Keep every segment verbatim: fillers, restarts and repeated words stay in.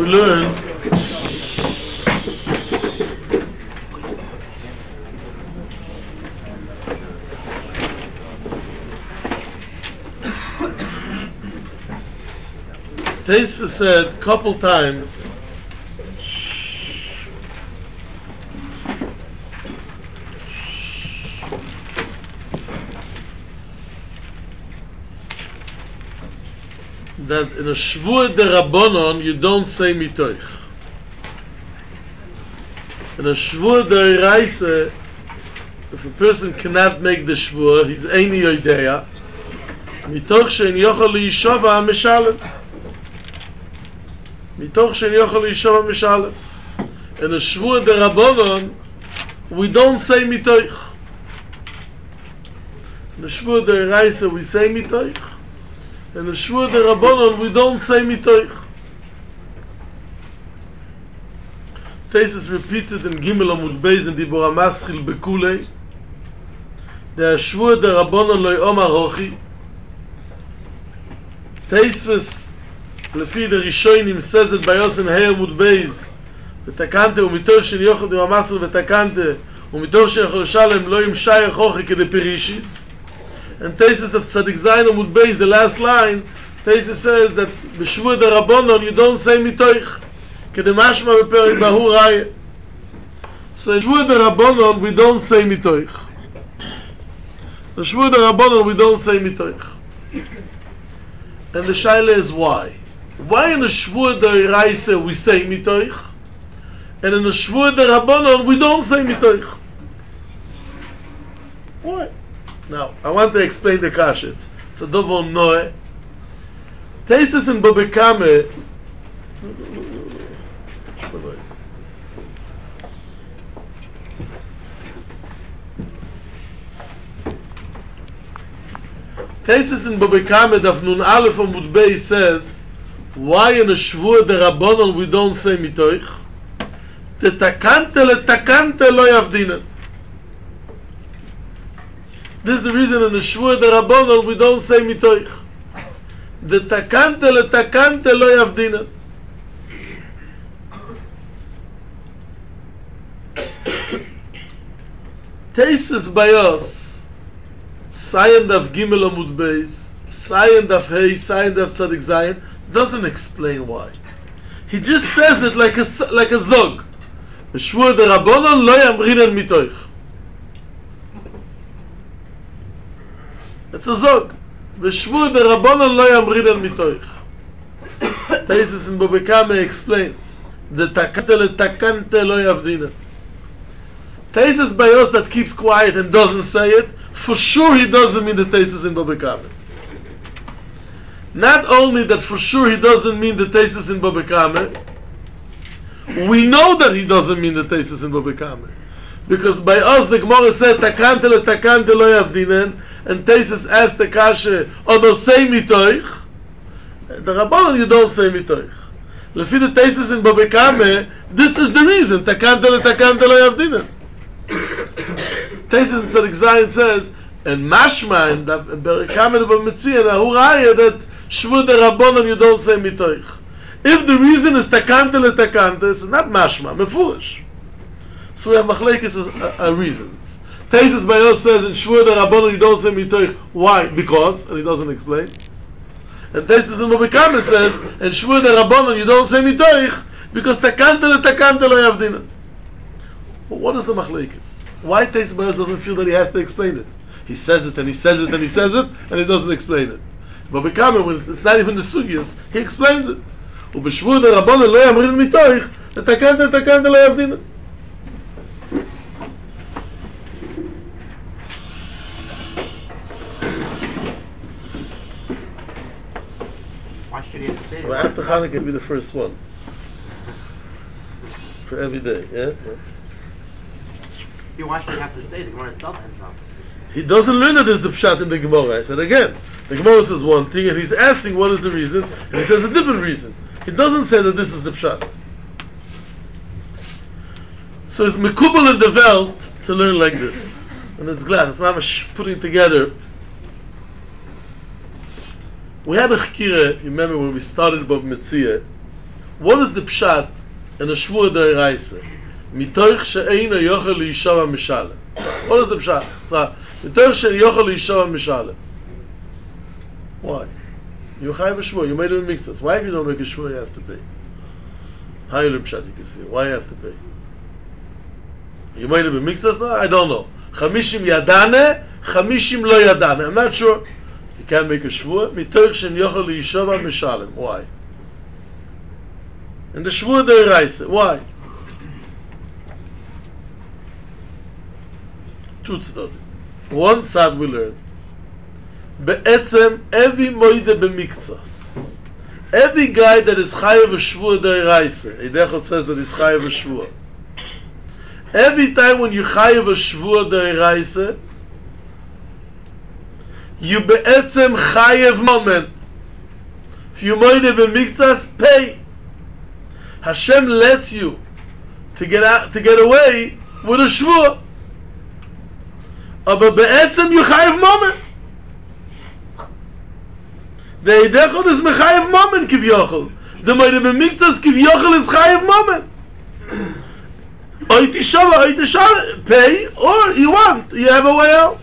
learned Taisva said a couple times that in a Shvua de Rabbonon you don't say mitoich. In a Shvua de Reise, if a person cannot make the Shvua, he's eini yodeya, mitoch she'en yochel liyishova mishalem. Mitoch she'en yochel liyishova mishalem. In a Shvua de Rabbonon, we don't say mitoich. In a Shvua de Reise we say mitoich. In the Shvua de Rabbonon, we don't say mitoich. Taisus repeats it in Gimel Amud Beis in Dibur HaMaschil Bekulei. The Shvua de Rabbonon lo yomar hochi. Taisus, lefi the Rishonim, says it by us in Hey Amud Beis. V'takante u'mitoch shel yochad u'amaschil v'takante u'mitoch shel Yerushalem lo yim shayach hochi kede perishis. And Taisus of Tzadik Zayin Amud Beis, the last line, Taisus says that b'shvua de Rabbonon you don't say mitoich, kedei mashma b'perek Bahur Raya. So in Shvua de Rabbonon we don't say mitoich. In Shvua de Rabbonon we don't say mitoich. And the shaila is why? Why in the Shvua de Reise we say mitoich, and in the Shvua de Rabbonon we don't say mitoich? Why? Now, I want to explain the kasha. It's, it's a dovo noe. Taisus in Bobekame. Taisus in Bobekame Daf Nun Aleph Amud Beis says, why in a Shvua de Rabbonon we don't say mitoich? Tetakante letakante lo yavdina. This is the reason in the Shvua de Rabbonon we don't say mitoich. The takante le takante lo yavdina. Taisus by us, Sayin Daf Gimel Amud Beis, Sayin Daf Hey, Sayin Daf Tzadik Zayin, doesn't explain why. He just says it like a like a zog. Shvua de Rabbonon lo yamrinen mitoich. It's a zog. V'shvua de Rabbonon lo yamrinen mitoich. Taisus in Bobekame explains the takante le takante lo yavdina. Taisus by us that keeps quiet and doesn't say it, for sure he doesn't mean the Taisus in Bobekame. Not only that for sure he doesn't mean the Taisus in Bobekame, we know that he doesn't mean the Taisus in Bobekame. Because by us the Gemara said takante le takante lo yavdinen, and Taisus asked the kasha, Odo say mitoich? The Rabbanon you don't say mitoich. Lefi the Taisus in Bobekame, this is the reason, takante le takante lo yavdinen. Taisus in Tzadik Zayin says, and mashma in Bobekame b'Metzia, and Ahuraya, that Shvua de Rabbonon you don't say mitoich. If the reason is takante le takante, it's not mashma, mefurish. So we have machlekes a, a reasons. Taisus by us says in Shvua de Rabbonon you don't say mitoich. Why? Because, and he doesn't explain. And Taisus in Bobekame says in Shvua de Rabbonon you don't say mitoich because takante le takante lo yavdina. Well, what is the machlekes? Why Taisus by us doesn't feel that he has to explain it? He says it and he says it and he says it and he doesn't explain it. Bobekame, when it's not even the sugyas, he explains it. ובשבוע דה רבונן לא יאמרין מתוך, לתקנת לתקנת לא יבדין. Why should he have to say Well, after Hanukkah be the first one. For every day, yeah? yeah? Why should he have to say the Gemara itself ends up? He doesn't learn that there's the pshat in the Gemara. I said again, the Gemara says one thing and he's asking what is the reason, and he says a different reason. He doesn't say that this is the pshat. So it's mekubal in the Welt to learn like this. And it's glad. It's mamash putting together. We had a chkira, if you remember when we started Bob Metzia, what is the pshat in a shvur d'oraisa? Mitoich she'eino yochel l'yishava mishalem. What is the pshat? So, mitoich she'eino yochel l'yishava mishalem. Why? You have a shvur, you made it in mixers. Why if you don't make a shvur, you have to pay? How you pshat you can see? Why you have to pay? You made it in mixers now? I don't know. Chamishim yadane, chamishim lo yadane. I'm not sure. You can't make a shvur. Mitoich she'eino yochel l'yishava mishalem. Why? And the shvur d'oraisa. Why? Two tzadodim. One tzad we learn. Be'etzem every moide b'miktzas. Every guy that is chayav a shvur d'oraisa. Eidechot says that is chayav a shvur. Every time when you chayav a shvur d'oraisa, you be'etzem chayav moment. If you moide b'miktzas, pay. Hashem lets you to get out, to get away with a shvur. Aber be'etzem you chayav moment. The Eidechot is mechayav moment kivyochel. The moide b'miktzas kivyochel is chayav moment. Or you tishava, or you tishava, pay, or you want, you have a way out.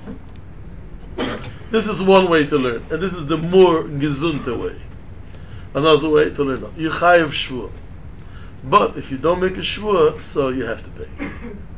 This is one way to learn, and this is the more gesunte way. Another way to learn. You chayav shvur. But if you don't make a shvur, so you have to pay.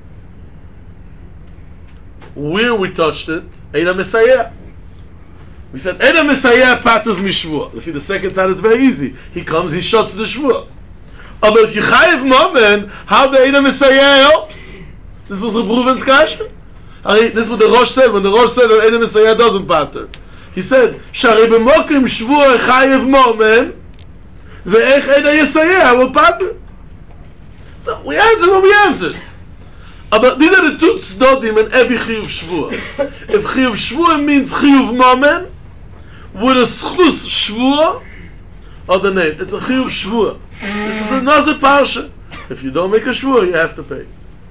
Where we touched it, Eina Mesayah. We said, Eina Mesayah patas mishvur. If you the second side, it's very easy. He comes, he shuts the shvur. But if you chayav moment, how the Eina Mesayah helps? This was Reuven's kasha. This is what the Rosh said, when the Rosh said that Eina Mesayah doesn't pater. He said, Shari b'mokim shvur chayav moment, ve'ech Eina Yesayah will pater. So we answered what we answered. But these are the two tzdodim in every chiyuv shvur. If chiyuv shvur means chiyuv moment, with a schus shvur, or the name, it's a chiyuv shvur. This is another parsha. If you don't make a shvur, you have to pay.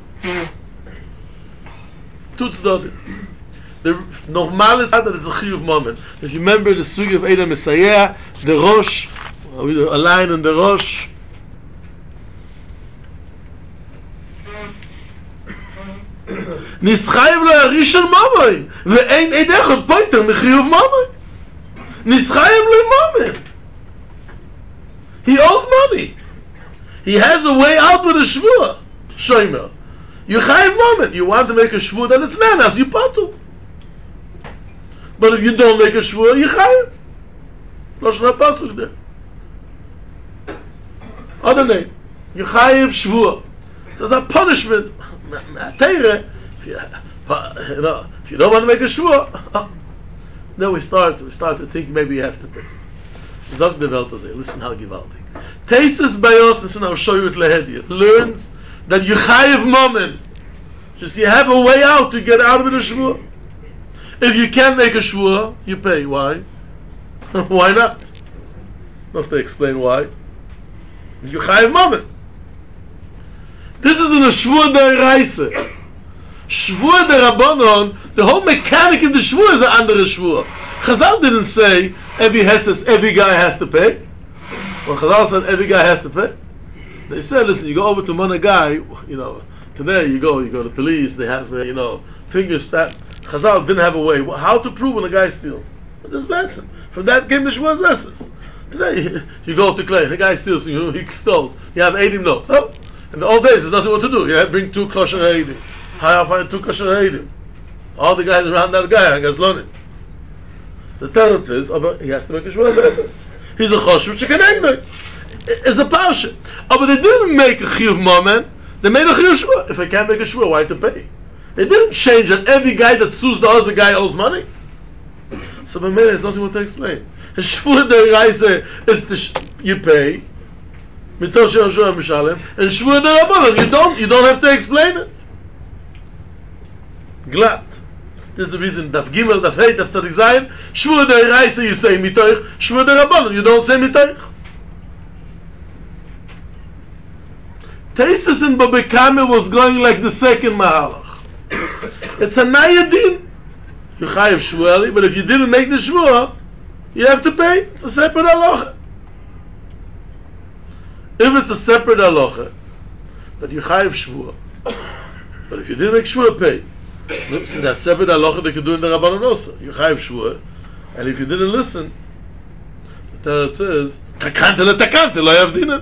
Two tzdodim. The normale tzad that is a chiyuv moment. If you remember the sugi of Eina Mesayah, the Rosh, a line in the Rosh, נסחייב לו הראשון ממון ואין אידך פוינטר מחיוב ממון נסחייב לו ממון. He owes money. He has a way out with a shvur. Shomer, you chayiv moment. You want to make a shvur, then it's nanas, you patu. But if you don't make a shvur, you chayiv. Lashon pasuk there. Other name, you chayiv shvur. It's a punishment. If you, you know, if you don't want to make a shvur, oh, then we start. We start to think maybe you have to pay. Zog the Welt say, listen how gewaltig. Teises bayos, and soon I'll show you it lehediyah. Learns that you chayiv moment. Just you have a way out to get out of the shvur. If you can't make a shvur, you pay. Why? Why not? Not have to explain why. You chayiv moment. This is in a shvur d'oraisa. Shvur d'Rabbanon, the whole mechanic in the shvur is an andere shvur. Chazal didn't say every hesses, every guy has to pay. Well, Chazal said every guy has to pay. They said, listen, you go over to one guy, you know, today you go, you go to police, they have, uh, you know, finger stat. Chazal didn't have a way. How to prove when a guy steals? This bad. From that came the shvur's essence. Today, you go to claim, the guy steals, you know, he stole. You have eighty notes. So, in the old days, there's nothing what to do. You have to bring two kosher eidim. How I find two kosher eidim? All the guys around that guy, I guess, learning. The third is, oh, he has to make a shvur essence. He's a choshev shekenegdoi. It's a parsha. Oh, but they didn't make a chiyuv moment. They made a chiyuv shvur. If I can't make a shvur, why to pay? They didn't change that every guy that sues the other guy owes money. So, but there's nothing more to explain. A shvur d'oraisa is the sh- you pay. Mitosh Yoshua Mishalem, and Shvur d'Rabbanon, you don't, you don't have to explain it. Glad. This is the reason, Daf Gimel, Daf Heit, Daf Tzadik Zayin, Shvur d'Oraisa you say Mitoich, Shvur d'Rabbanon you don't say Mitoich. Teisus in Baba Kama was going like the second Mahalach. It's a Nayadin. You chayiv shvur, but if you didn't make the shvur, you have to pay. It's a separate halacha. If it's a separate halacha, that you chayiv shvua, but if you didn't make shvua, pay. So that separate halacha they could do in the Rabbanon also. You chayiv shvua, and if you didn't listen, the Torah says, takante le takante, lo yavdina.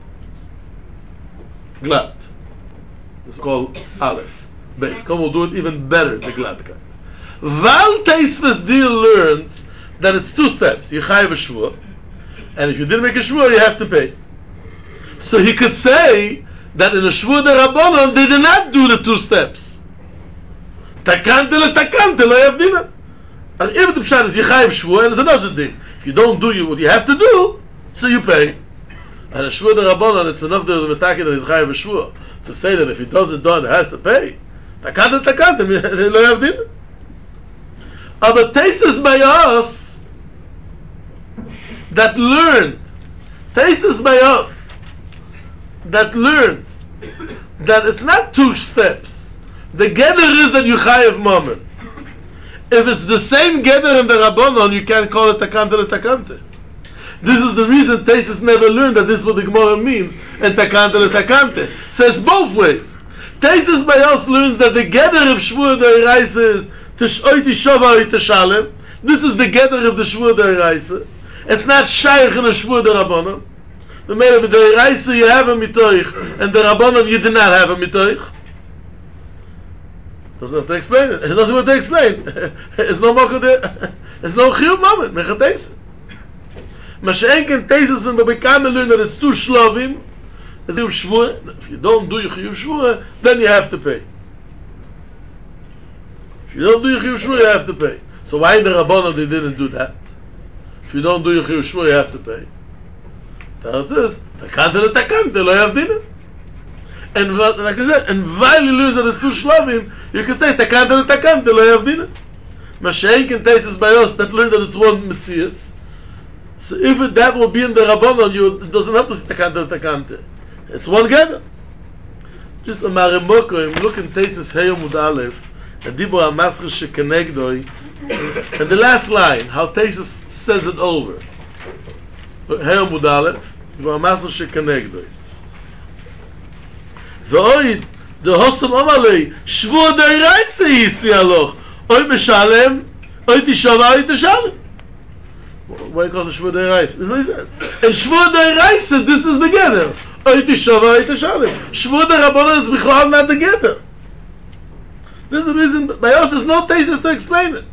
Glad. It's called Aleph. Base. Come, we'll do it even better, the glad kind. Val Teisves Dil learns that it's two steps. You chayiv a shvua, and if you didn't make a shvua, you have to pay. So he could say that in a shvua de Rabbanon they did not do the two steps. Takante le takante lo yavdina. And if the pshat is you chayiv shvua, and it's another thing. If you don't do what you have to do, so you pay. And a shvua de Rabbanon, it's enough that the metaki that is chayiv a shvua to say that if he doesn't do it, he has to pay. Takante takante lo yavdina. Other tastes by us that learned, tastes by us that learned that it's not two steps. The gather is that you chayev moment. If it's the same gather in the Rabbanon, you can't call it takante le takante. This is the reason tastes never learned that this is what the Gemara means and takante le takante. So it's both ways. Tastes by us learns that the gather of shvua de'iraisa is Tishoiti Shova Itashalem. This is the gather of the Shvur De'iraisa. It's not Shaykh in the Shvur De'Rabbanon. The matter of the De'iraisa you have a mitoich, and the Rabbanon you did not have a mitoich. Doesn't have to explain it. It doesn't have to explain. It's no more. It's no chiyuv moment. Mechatesa. Mashenken Teisus and Babekame learn that it's two shlovim. If you don't do your chiyuv shvur, then you have to pay. If you don't do your chiyuv shvur, you have to pay. So why in the Rabbanon they didn't do that? If you don't do your chiyuv shvur, you have to pay. That says, takante le takante, lo yavdina. And like I said, and while you lose that it's two shlovim, you can say takante le takante, lo yavdina. Mashenk and Teisus by us that learn that it's one mitzias. So if it, that will be in the Rabbanon, you it doesn't have to say takante le takante. It's one gather. Just a maremoko, look in Teisus Heyom Mud Aleph. And Dibur HaMascher Shekenegdoi, and the last line, how Teisus says it over. Heyom Mud Aleph, Dibur HaMascher Shekenegdoi. V'oid, the Hossam Omalei, Shvur De'iraisa Yisli Aloch, Oy Meshalem, Oy Tishova, Oy Tishalem. Why you call it Shvur De'iraisa? This is what he says. And Shvur De'iraisa, this is the gather. Oy Tishova, Oy Tishalem. Shvur De'Rabbanon is Bichlal not the gather. This is the reason by us there's no Teisus to explain it.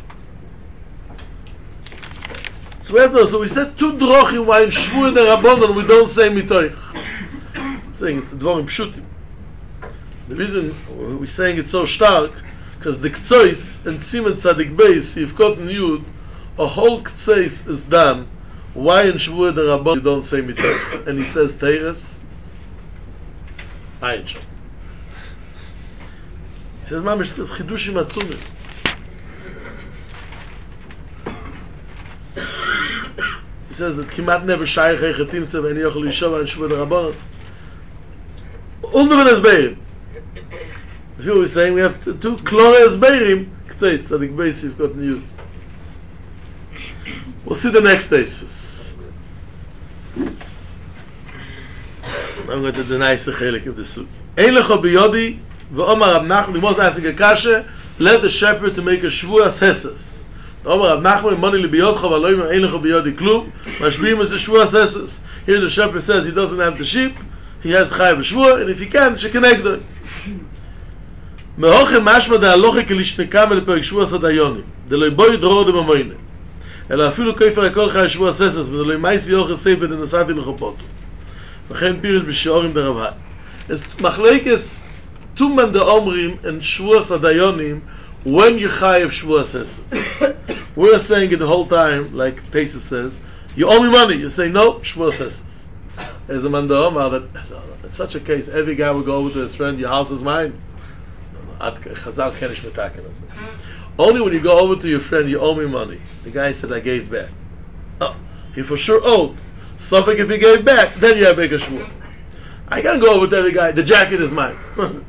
So we have to, so we said two drochim why in Shvur the Rabbanon we don't say mitoich. I'm saying it's a dvorim pshutim. The reason we're saying it so stark because the Ktsois and Simen Tzadik Beis Yivkot and Yud, a whole Ktsois is done. Why in Shvur the Rabbanon you don't say mitoich? And he says Teiras Ayin Shom. He says, Mamish, this is Chidushim Atzumim. He says that Kimat never Shaykh Echetim Tzev Eni Yochel Yishova and Shvur the Rabbanon. Uldeven Esbeirim. The people are saying we have two Klore Esbeirim. K'tzeit, Tzadik Beis, you've got new. We'll see the next days. I'm going to deny the chelik of the suit. Ein lecho biyodi v'omar Rab Nachman, the most asking a kasha, let the shepherd to make a shvuas hesses. Omar Rab Nachman, money li biyodcho v'aloim ein lecho biyodi klum, mashbim is the shvuas hesses. Here the shepherd says he doesn't have the sheep, he has chayav shvua, and if he can, shekenegdo. Me'ochem mashma da aloche kelishtekam el perik shvuas adayonim, deloi boi dror de mamoine. אלא אפילו כיפר הכל חי שבוע ססס, ולא מייסי אוכל סייפת ונסעתי לחופותו. לכן פירוש בשיעורים דרב היי. אז מחלקס, תומן דאומרים and שבוע סדיונים, when you chayev שבוע ססס. We're saying it the whole time, like Teisus says, you owe me money. You say, no, שבוע ססס. As a man דאומר, that in such a case, every guy will go over to his friend, your house is mine. Chazal kenish metaken. Only when you go over to your friend, you owe me money. The guy says, I gave back. Oh, he for sure owed. Something if he gave back, then you have to make a shvur. I can't go over to every guy, the jacket is mine.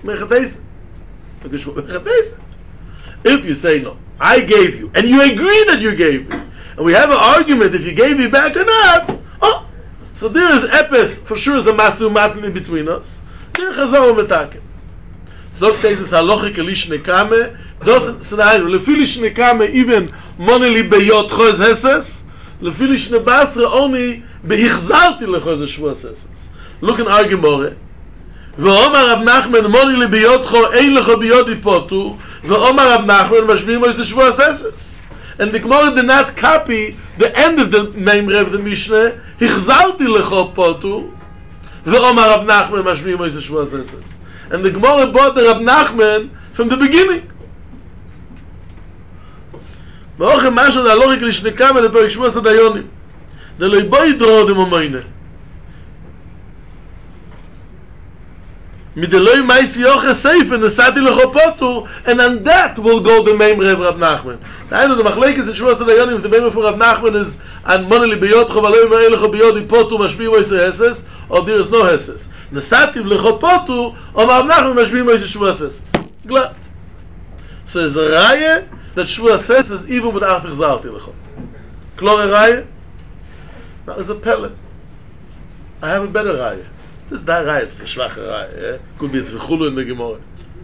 If you say no, I gave you, and you agree that you gave me, and we have an argument if you gave me back or not, oh, So there is epis, for sure is a masu matni between us. There chazor metaken. Zogt dieses halochik lishne kame, doesn't say lefi lishne kame even moneli beyot choz heses, lefi lishne basre only behichzarti lechoz shvos heses. Look in Argemore. ואומר רב נחמן מוני לי ביודכו אין לך ביודי פוטו ואומר רב נחמן משמיעים את שבוע הססס. And the Gemara did not copy the end of the name of the Mishnah. החזרתי לך פוטו ואומר רב נחמן משמיעים את שבוע הססס. And the Gemara brought the Rab Nachman from the beginning. ואוכם משהו להלוריק לשנקה ולפרק שבוע סדיונים. דלוי בוי דרו דמומיינה. Mideloi Maisi Yoche Seif and the Sati Lechopotu, and on that will go the name of Rab Nachman. I know the Machlekes in Shmuel Sadayonim, if the name of Rab Nachman is an Moneli Beyot Chovaloi Me'elecho Beyodi Potu Mashbi Moise Heses, or there is no Heses. The Sati Lechopotu, or Rab Nachman Mashbi Moise Shmuel Heses. Glad. So it's a Raya that Shmuel Heses is even without Chzarti Lecho. Klore Raya? That is a pellet. I have a better Raya. Das ist da Reihe, das ist eine schwache Reihe. Ja? Could be it's V'chulu in the Gemara.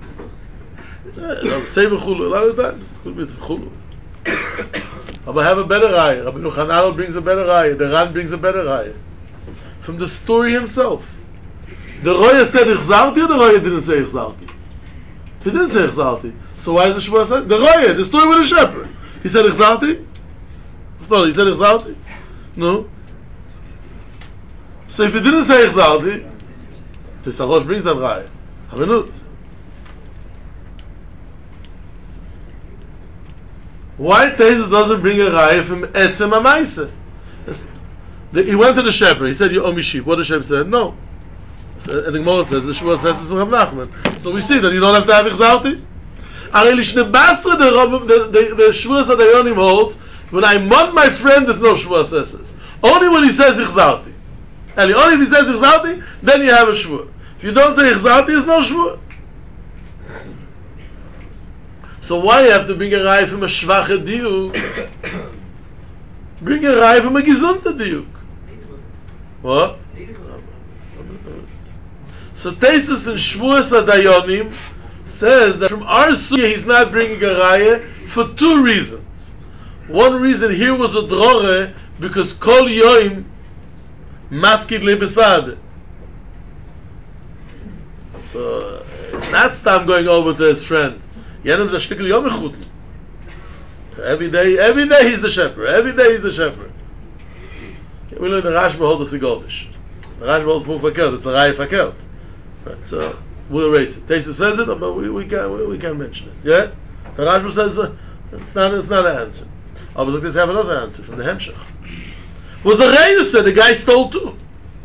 No, say V'chulu, a lot of times. Could be it's V'chulu. But I have a better Reihe. Rabbi Nuchanal brings a better Reihe. The Ran brings a better Reihe. From the story himself. The Roya said Ichzarti or the Roya didn't say Ichzarti? He didn't say Ichzarti. So why is the Shmuel say? The Roya, the story with the shepherd. He said Ichzarti? No, he said Ichzarti? No. So if he didn't say Ichzarti, the Sarosh brings that Raya. Have a note. Why Tesis doesn't bring a Raya from Etzem HaMaisa? He went to the shepherd. He said, "You owe me sheep." What the shepherd said, "No." So, and the Gemara says, "The Shmuel says it's from Rab Nachman." So we see that you don't have to have Ichzarti. Arei Lishne Basra, the the the Shmuel Sadayonim holds, when I mod my friend, there's no Shmuel says. Only when he says Ichzarti. And only if he says Ichzarti, then you have a Shvuah. If you don't say Ichzarti, there's no Shvuah. So why you have to bring a Raya from a Shvache Diuk? Bring a Raya from a Gesunte Diuk. What? So Tesis in Shvuas Adayonim says that from our Sugya he's not bringing a Raya for two reasons. One reason here was a Drore because Kol Yoim Mafkid lebesad. So it's not Stam going over to his friend. Yenem's a shtickle yom echuten. Every day, every day he's the shepherd. Every day he's the shepherd. Okay, we learn the Rashba holds the Sigolish. The Rashba holds the Fakelt. It's a Raya Fakelt. Right, so we'll erase it. Tesa says it, but we, we can't we, we can't mention it. Yeah, the Rashba says uh, it's not it's not an answer. I was like, this have another answer from the Hemshech. Was the Raya said the guy stole too.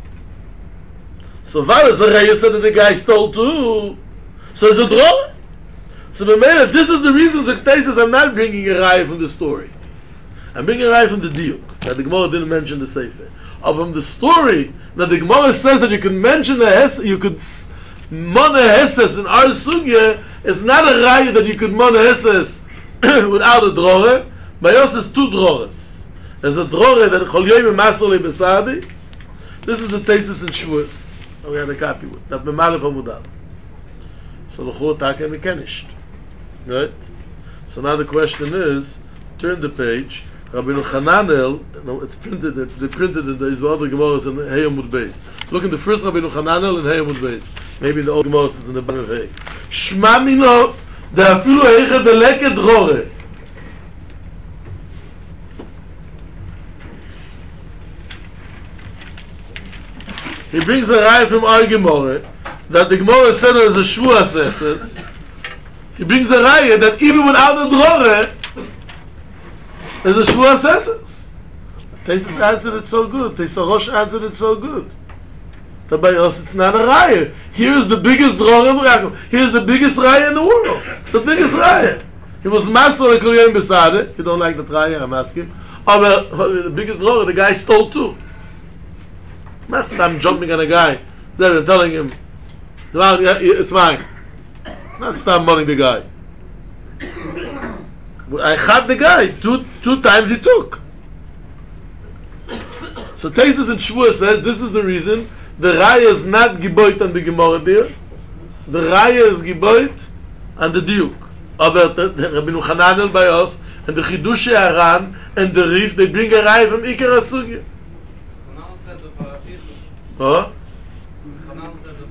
So Val is the Raya said that the guy stole too. So it's a draw. So B'meila, this is the reason Zoktai says I'm not bringing a Raya from the story. I'm bringing a Raya from the Diuk. That the Gemara didn't mention the Sefer. Or from the story that the Gemara says that you can mention a Hes, you could mon a Heses in our Sugya. It's not a Raya that you could mon a Heses without a Drore. By us is two Drores. There's a Drore that Chol Yoyim Masole Besadi. This is the thesis in Shavuos. We had a copy with that Memalef Amudal. So the Chol Taka Mekanisht. Right? So now the question is, turn the page. Rabbeinu Chananel, no, it's printed. They printed it. There's other Gemaras in Hey Amud Beis. Look in the first Rabbeinu Chananel in Hey Amud Beis. Maybe the old Gemaras is in the bottom of Hey. Shma mino da afilu heicha deleket Drore. He brings a Raya from our Gemara that the Gemara said there's a Shvuah says. He brings a Raya that even without the Drore, there's a Shvuah says. Tesis answered it so good. Tesarosh answered it so good. That by us it's not a Raya. Here's the biggest Drore in Rakom. Here's the biggest Raya in the world. The biggest Raya. He was master of Kliyim Besade. You don't like the Raya, I'm asking. But the biggest Drore, the guy stole too. Not stop jumping on a guy then and telling him, it's mine. Not stop money the guy. I had the guy two two times he took. So Taisus and Shvua says this is the reason the Raya is not Giboit on the Gemara there. The Raya is Giboit on the Diuk. Aber the Rabbeinu Hananel by us and the Chidush Aran and the Rif, they bring a Raya from Ikar HaSugya. Hananel says a Paratir. Huh? Hananel says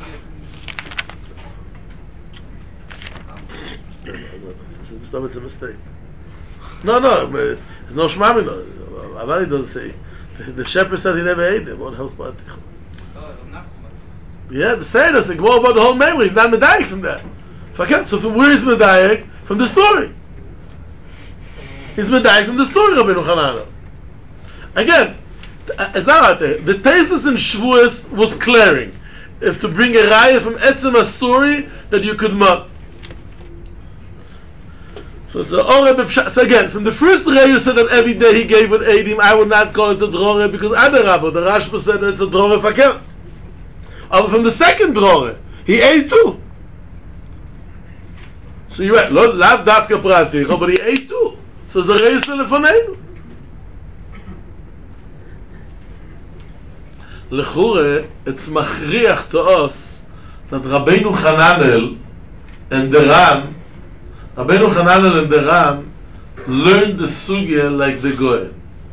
a Paratir. It's a mistake. No, no, there's no Shmamino. Avari doesn't say. The shepherd said he never ate them. What else about Tichon? Yeah, the say does it go about the whole memory. He's not medayik from that. Forget. So from where is medayik? From the story. He's medayik from the story of Rabbeinu Hananel. Again, it's not out there. The Taisus and Shvuas was clearing. If to bring a raya from Etzem a story that you could mud. So it's a so again, from the first raya said that every day he gave with Eidim, I would not call it a drore because Adarabah, the Rashba said that it's a drore fakir. But from the second drore, he ate too. So you're right, Lord, lav dafka praticha, but he ate too. So it's a raya telefonenu. Lechure, it's machriach to us that Rabbeinu Hananel and the Ram, Rabbeinu Hananel and the Ram learned the sugya like the Goyen.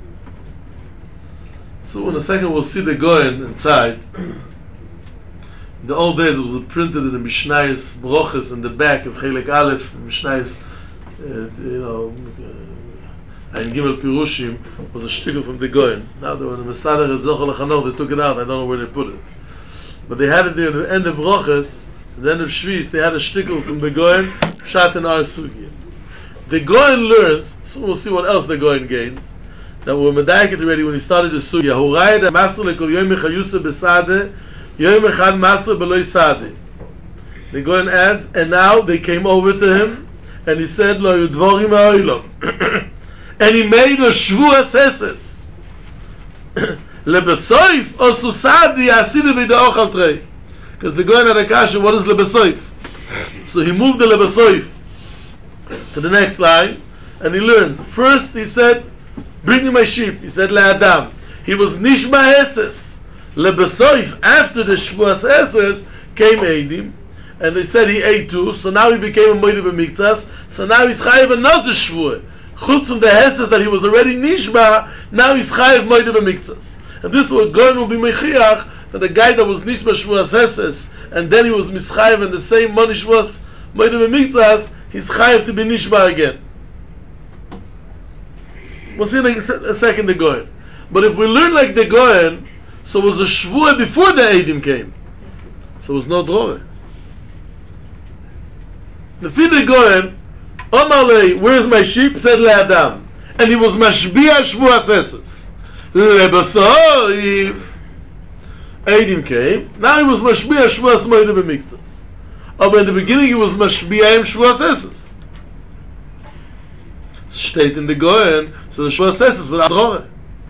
So in a second we'll see the Goyen inside. In the old days it was printed in the Mishnayos Brochus in the back of Chelik Aleph, Mishnayos, uh, you know, Ein Gimel Pirushim was a shtickle from the Goyen. Now they were in the Mesader at Zochel Lechanor, they took it out, I don't know where they put it. But they had it there at the end of Brochus, at the end of Shvis, they had a shtickle from the Goyen, Pshat in our Sugya. The Goyen learns, so we'll see what else the Goyen gains, that we're medayik already when he started the Sugya. Hurayah da Masr lekol yom mechayusa besade, yom echad Masr beloy sade. The Goyen adds, and now they came over to him, and he said, Lo yudvorim ha'olam. And he made a Shvuas Eses. Lebesoif osu sadi asidi b'da ochal trei. Because the Goyen had a kasha, what is Lebesoif? So he moved the Lebesoif to the next line, and he learns. First he said, bring me my sheep. He said, Le'adam. He was Nishma Eses. Lebesoif, after the Shvuas Eses, came Eidim, and they said he ate too, so now he became a Moide B'miktzas, so now he's chayiv another Shvuah. Chutz from the Hesses that he was already Nishma, now he's chayiv Moide B'miktzas. And this will Goyen will be Mechiach, that the guy that was Nishma Shvuas Hesses, and then he was Mischayiv, and the same money Shvuas Moide B'miktzas, he's chayiv to be Nishma again. We'll see in a second the Goyen. But if we learn like the Goyen, so it was a Shvuah before the Eidim came. So it was no Drore. The Fide Goyen, Omalei, where's my sheep? Said Le'adam. And he was Mashbiah Shvuas Eses. Lebesoif. Eidim came. Now he was Mashbiah Shvuas Moide B'miktzas. But in the beginning he was Mashbiah Shvuas Eses. Steht in the Goyen, so the Shvuas Eses without Drore.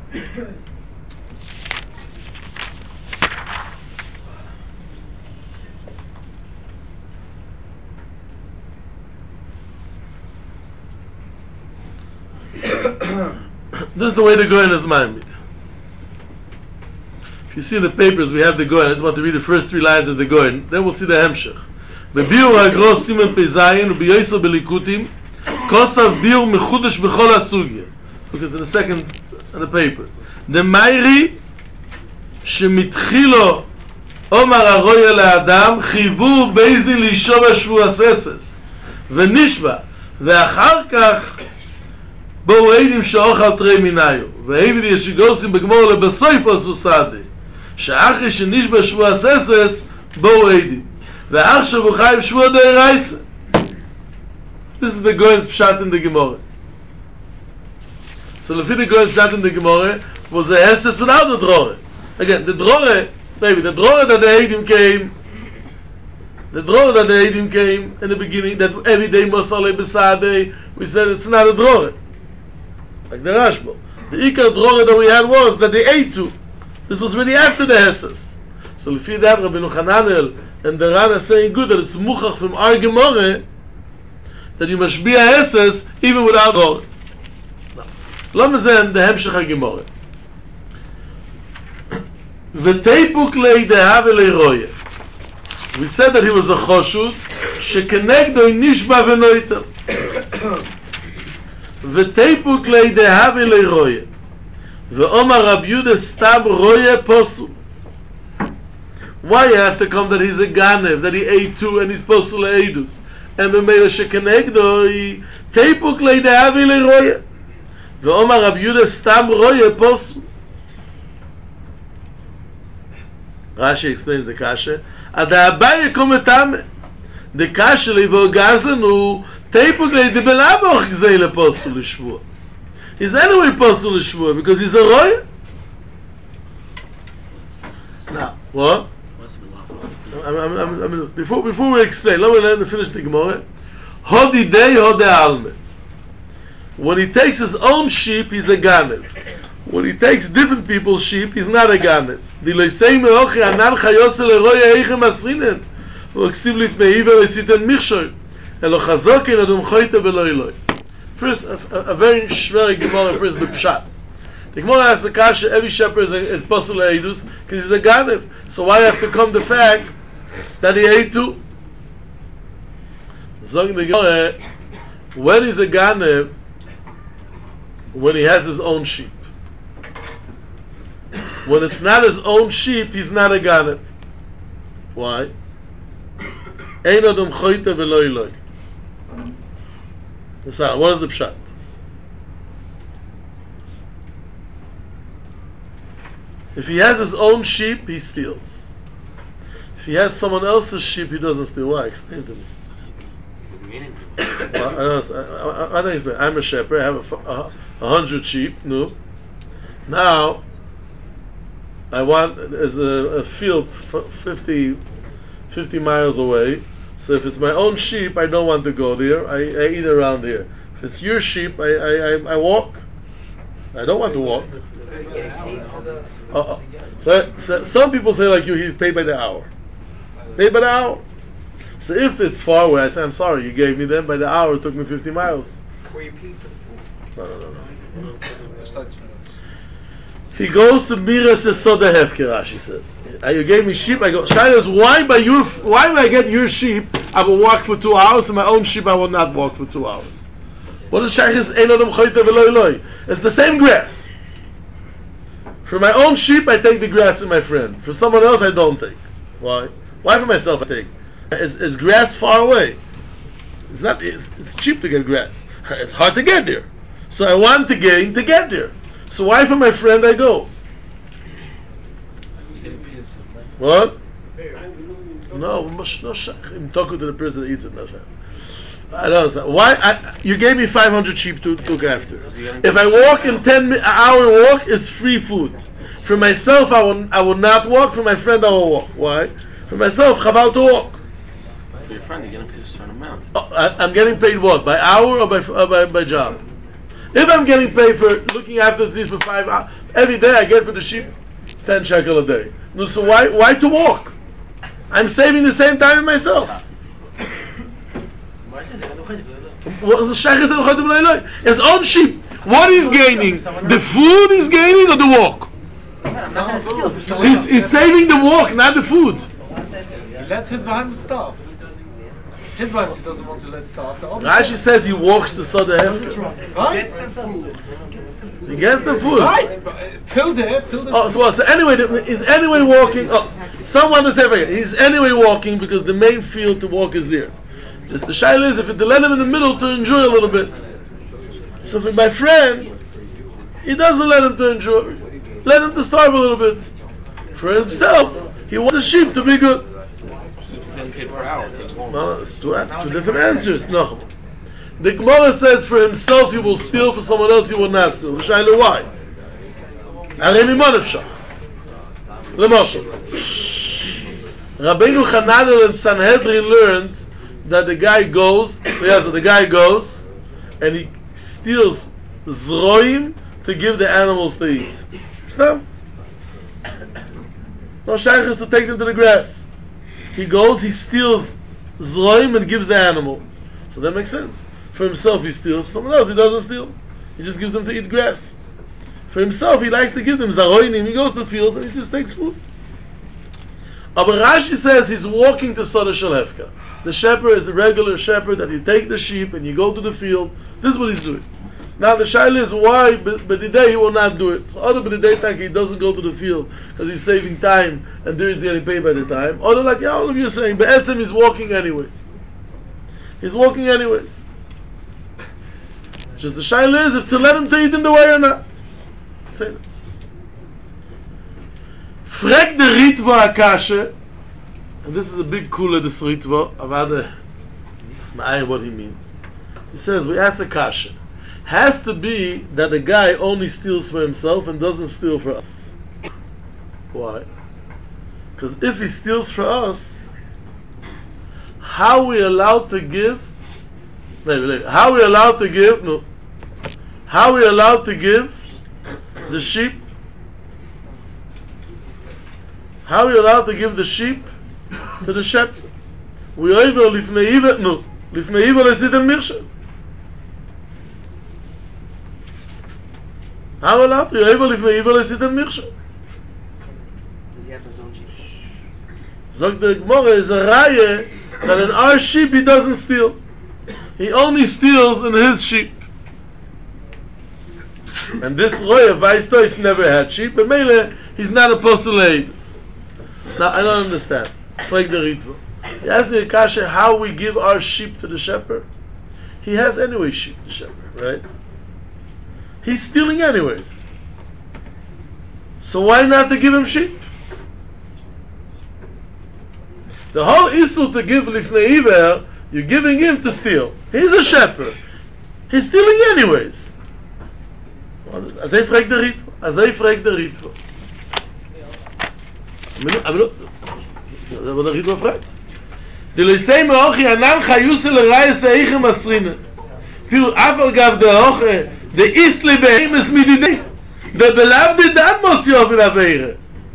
This is the way the Goyen is made. If you see in the papers, we have the Goyen. I just want to read the first three lines of the Goyen. Then we'll see the Hemshech. Bebiur ha'gros simen pezayin u'biyoyso belikutim kosav biur mechudesh b'chol ha'sugya. Look, it's in the second on the paper. The Meiri shemitchilo omar haroya le'adam chivu bezdin li'ishova shvuas eses v'nishba ve'achar kach בואו עדים שאוכל תרי מיניו והעביד ישגוסים בגמור לבסויף עשו סעדי שאחרי שנשבע שבוע ססס בואו עדים ועכשיו הוא חייב שבוע די רייסה. This is the Goyen's Pshat in the Gemara. So לפי the Goyen's Pshat in the Gemara was the Hesses without the Drore. Again, the Drore, maybe the Drore that the Eidim came, the Drore that the Eidim came in the beginning, that every day Mosale Besade, we said it's not a Drore. Like the Rashba. The Ikar Drore that we had was that they ate too. This was really after the Hesses. So Lefi that Rabbeinu Hananel and the Ran are saying good that it's Muchach from our Gemara that you must be a Hesses even without Drore. Lo mezen the Hemshech HaGemara. V'teipuk leideha v'leiroye. We said that he was a choshut, shekenegdo nishba v'noitel. V'teipuk leideha v'leiroye. V'omar Rabbi Yehuda stam roye posul. Why you have to come that he's a ganev, that he ate two and he's posul le'edus? And b'meila shekenegdo, he teipuk leideha v'leiroye. V'omar Rabbi Yehuda stam roye posul. Rashi explains the kasha. Ada Abaye kometame. The kasha levo gazlenu teipuk leide belavoch gzeile posul l'shvua. He's anyway posul l'shvua because he's a roya. Now, what? I'm, I'm, I'm, I'm, before before we explain, let me let me finish the Gemara. Hodi day, hodi alme. When he takes his own sheep, he's a ganev. When he takes different people's sheep, he's not a ganev. The loisei meochi anan chayose leroya eichem asrinen. V'oksim lifnei iver esiten michshol. Elo chazokin adum choyte v'lo eloi. First, a, a, a very shveri Gemara first b'pshat. The Gemara asks the kasha, every shepherd is, a, is posul le'edus, because he's a ganev. So why have to come the fact that he ate two? Zog the Gemara, when he's a ganev, when he has his own sheep. When it's not his own sheep, he's not a ganev. Why? Ein adam choyte v'lo eloi. Listen, what is the pshat? If he has his own sheep, he steals. If he has someone else's sheep, he doesn't steal. Why? Explain to me. Well, I, don't, I, I, I don't explain. I'm a shepherd. I have a, a, a hundred sheep. No. Now, I want there's a, a field fifty, fifty miles away. So if it's my own sheep, I don't want to go there. I, I eat around here. If it's your sheep, I, I, I, I walk. I don't want to walk. Uh-uh. So, so some people say like you, he's paid by the hour. Paid by the hour. So if it's far away, I say, I'm sorry, you gave me them by the hour. It took me fifty miles. Where you paying for the food? No, no, no, no. He goes to Miras Esoda Hefker, Rashi says. Uh, you gave me sheep. I go, Shailas, why by your, why when I get your sheep, I will walk for two hours, and my own sheep I will not walk for two hours? What is Shailas? Ein Adam Choyte v'lo eloi. It's the same grass. For my own sheep, I take the grass in my friend. For someone else, I don't take. Why? Why for myself I take? Is, is grass far away? It's not. It's, it's cheap to get grass. It's hard to get there. So I want to gain to get there. So why for my friend I go? What? No, no. I'm talking to the person that eats it. No, I don't understand. Why? I, you gave me five hundred sheep to look after. If I walk in ten mi- hour walk, it's free food. For myself, I will I will not walk. For my friend, I will walk. Why? For myself, chaval to walk. For your friend, you're getting paid a certain amount. Oh, I, I'm getting paid what? By hour or by uh, by, by job? If I'm getting paid for looking after the things for five hours, every day I get for the sheep ten shekel a day. No, so why why to walk? I'm saving the same time as myself. His own sheep. What he's gaining? The food he's gaining or the walk? He's, he's saving the walk, not the food. Let his behind starve. His behind he doesn't want to let starve. Rashi says he walks to Soda Hefker. Right? He gets the food. Right? But, uh, till there, till there. Oh, so what? So anyway, he's anyway walking. Oh, someone is saying he's anyway walking because the main field to walk is there. Just the shaila is if it let him in the middle to enjoy a little bit. So for my friend, he doesn't let him to enjoy. Let him to starve a little bit. For himself, he wants the sheep to be good. Getting paid per hour, it takes longer. No, it's two, two different answers. No. The Gemara says for himself he will steal, for someone else he will not steal. The shaila why? Aremi Monefshach. L'moshel. Rabbeinu Chananel and Sanhedrin learns that the guy goes, yes, the guy goes, and he steals zroim to give the animals to eat. Stop. No shaykh is to take them to the grass. He goes, he steals zroim and gives the animal. So that makes sense. For himself he steals, for someone else he doesn't steal. He just gives them to eat grass. For himself, he likes to give them zaroinim. He goes to the fields and he just takes food. But Rashi says he's walking to Sada Shalefka. The shepherd is a regular shepherd that you take the sheep and you go to the field. This is what he's doing. Now the shaila is why, but, but the day he will not do it. So other but the day time he doesn't go to the field because he's saving time and there is getting paid by the time. Other like yeah, all of you are saying, but Etzem is walking anyways. He's walking anyways. Just the shaila is if to let him to eat in the way or not. Say that. Frag the Ritva Akashe, and this is a big kula, this Ritva, about the, what he means. He says, we ask Akashe. Has to be that the guy only steals for himself and doesn't steal for us. Why? Because if he steals for us, how are we allowed to give? Maybe, maybe. How are we allowed to give? No. How are we allowed to give the sheep? How are we allowed to give the sheep to the shepherd? We over lifnei iver, no. Lifnei iver lesidem mirsha. How are we allowed to? We over lifnei iver lesidem mirsha. Does he have his own sheep? Zog the Gemara is a raya that in our sheep he doesn't steal. He only steals in his sheep. And this Roya Weistois never had sheep, but Mele, he's not a postulate. Now, I don't understand. Frag the Ritva. He asks the Akasha how we give our sheep to the shepherd. He has anyway sheep to the shepherd, right? He's stealing anyways. So why not to give him sheep? The whole issue to give Lifnei Iver, you're giving him to steal. He's a shepherd. He's stealing anyways. As hij fragt de Ritva. As hij fragt de Ritva. Aber לא, זה אבל הריטב"א fragt. דלויסי מאוכי ענן חיוס אל רייס האיכם מסרינה. פירו אף על גב דאוכי דאיס לי בהימס מדידי. ובלב דדן מוציא אופן אבירה.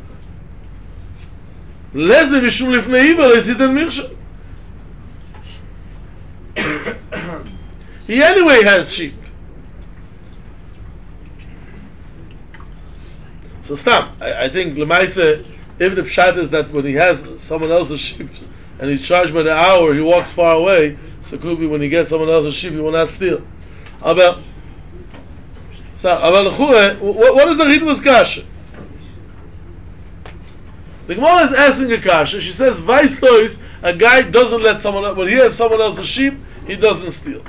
לזה משום לפני איבר לא יסיתן מירשה. He anyway has sheep. So stop. I, I think Lemaise, if the pshat is that when he has someone else's sheep and he's charged by the hour, he walks far away. So it could be when he gets someone else's sheep, he will not steal. Aber, so, aber what, what is the Ritva's kasha? The Gemara is asking a kasha. She says, "Vice toys, a guy doesn't let someone else. When he has someone else's sheep, he doesn't steal."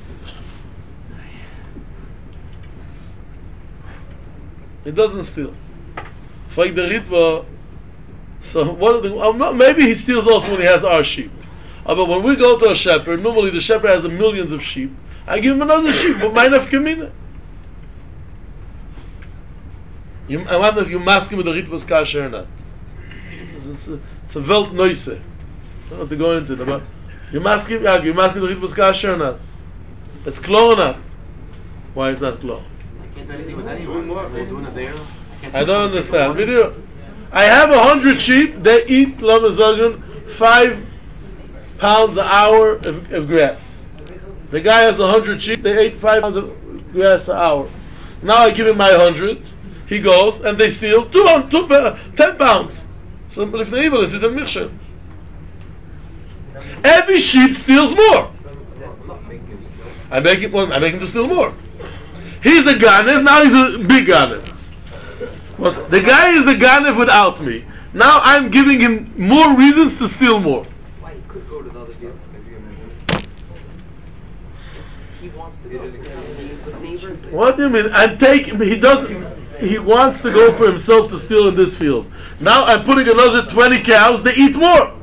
He doesn't steal. Like the Ritva, so what? Are the, um, not, maybe he steals also when he has our sheep. Uh, but when we go to a shepherd, normally the shepherd has millions of sheep. I give him another sheep, but mine of kamina. You, I wonder if you mask him with the Ritva's kasha or not. It's, it's, a, it's a Welt Neuse. I don't have to go into it, but you mask him, yeah, you mask him with the Ritva's kasha or not? It's klo or not? Why is that klo? I can't do anything with anyone. Just they're doing it there. I don't understand. Video. I have a hundred sheep. They eat lamazagan five pounds an hour of, of grass. The guy has a hundred sheep. They ate five pounds of grass an hour. Now I give him my hundred. He goes and they steal two, two ten pounds. So if the evil is it a mirshel. Every sheep steals more. I make him. I make him to steal more. He's a ganev. Now he's a big ganev. What's, the guy is a ganev without me. Now I'm giving him more reasons to steal more. Why, he could go to the other field. He wants to go to the neighbors. What do you mean? I'm taking. He doesn't. He wants to go for himself to steal in this field. Now I'm putting another twenty cows. They eat more.